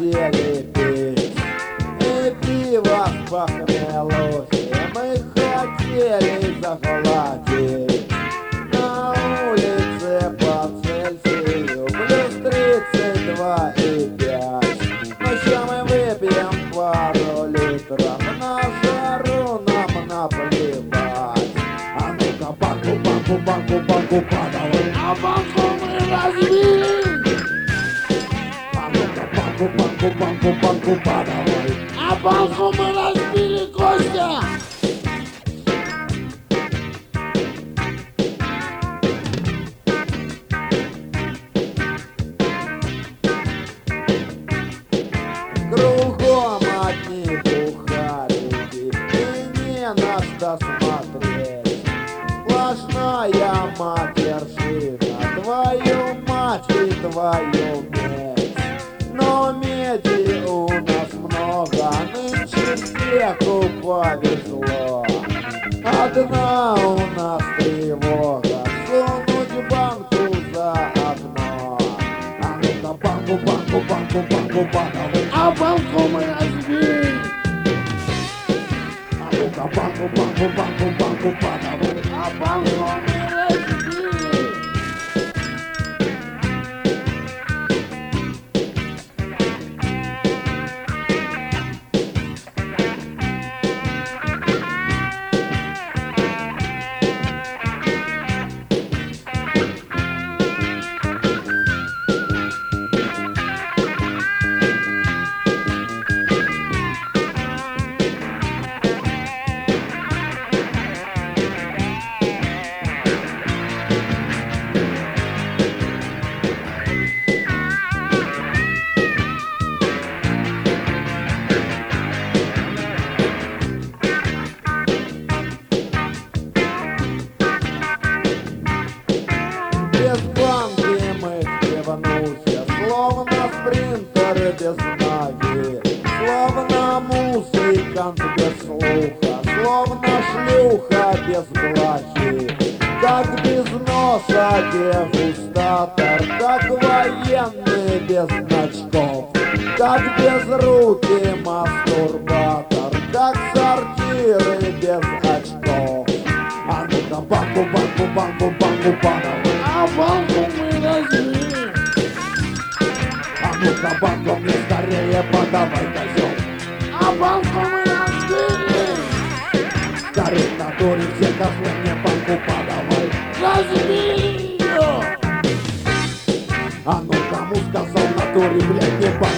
хотели пить, и пиво в похмелухе мы хотели захватить. На улице по Цельсию плюс 32,5. Но ща мы выпьем пару литров, на жару нам наплевать. А ну-ка банку подавай, а банку мы разбили. А ну-ка банку подавай, а банку мы разбили, Костя. Кругом одни бухарики, и не на что смотреть. Сплошная матершина, твою мать и твою медь. Но меди у нас много, нынче всех повезло. Одна у нас тревога, сунуть банку за окно. А ну-ка банку подавай, а банку мы разбили. А ну-ка банку подавай, а банку мы разбили. Без банки мы хлебнулся, словно спринтер без ноги, словно музыкант без слуха, словно шлюха без блохи. Как без носа дегустатор, как военный без значков, как без руки мастурбатор, как сортиры без очков. А ну-ка банку подавай, а банку мы разбили. А ну-ка банку мне скорее подавай, козел. А банку мы разбили. Скорее в натуре все козлы мне банку подавай. Разбили ее. А ну кому сказал в натуре, блядь, не банку?